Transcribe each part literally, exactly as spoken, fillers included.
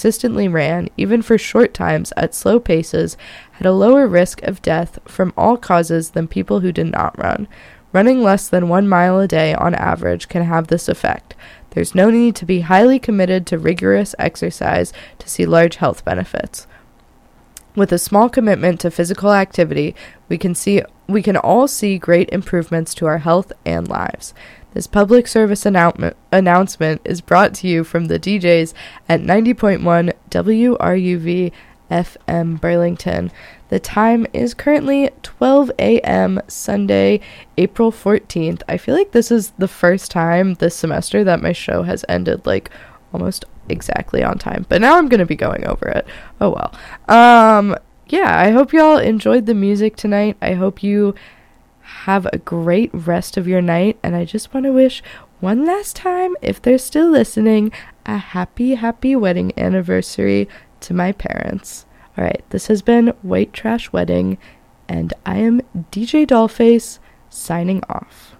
consistently ran, even for short times at slow paces, had a lower risk of death from all causes than people who did not run. Running less than one mile a day on average can have this effect. There's no need to be highly committed to rigorous exercise to see large health benefits. With a small commitment to physical activity, we can see we can all see great improvements to our health and lives. This public service annou- announcement is brought to you from the D Js at ninety point one W R U V F M Burlington. The time is currently twelve a.m. Sunday, April fourteenth. I feel like this is the first time this semester that my show has ended like almost exactly on time, but now I'm going to be going over it. Oh well. Um, yeah, I hope y'all enjoyed the music tonight. I hope you have a great rest of your night, and I just want to wish one last time, if they're still listening, a happy, happy wedding anniversary to my parents. Alright, this has been White Trash Wedding, and I am D J Dollface, signing off.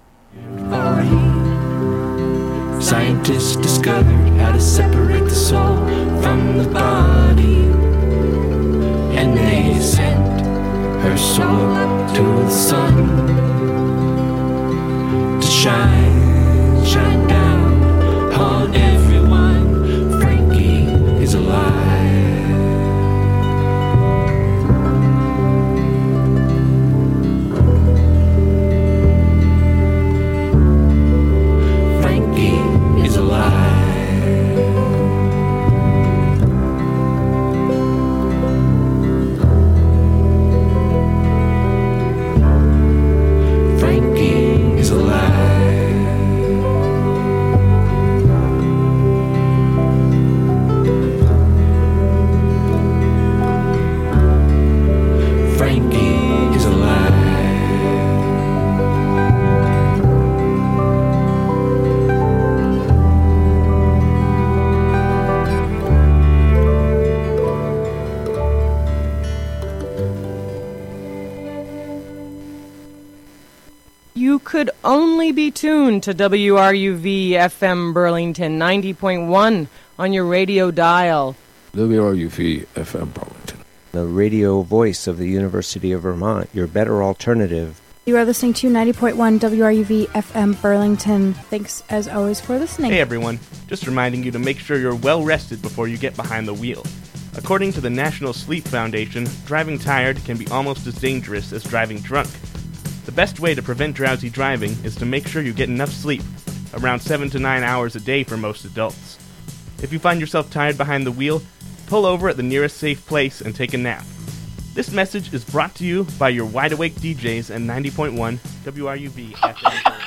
Scientists discovered how to separate the soul from the body, and they sent her soul to the sun to shine, shine down upon everyone. Frankie is alive. Frankie is alive. Frankie is alive. Frankie is alive. You could only be tuned to W R U V F M Burlington ninety point one on your radio dial. W R U V F M Burlington, the radio voice of the University of Vermont, your better alternative. You are listening to ninety point one W R U V F M Burlington. Thanks, as always, for listening. Hey everyone, just reminding you to make sure you're well rested before you get behind the wheel. According to the National Sleep Foundation, driving tired can be almost as dangerous as driving drunk. The best way to prevent drowsy driving is to make sure you get enough sleep, around seven to nine hours a day for most adults. If you find yourself tired behind the wheel, pull over at the nearest safe place and take a nap. This message is brought to you by your wide-awake D Js at ninety point one W R U V F M.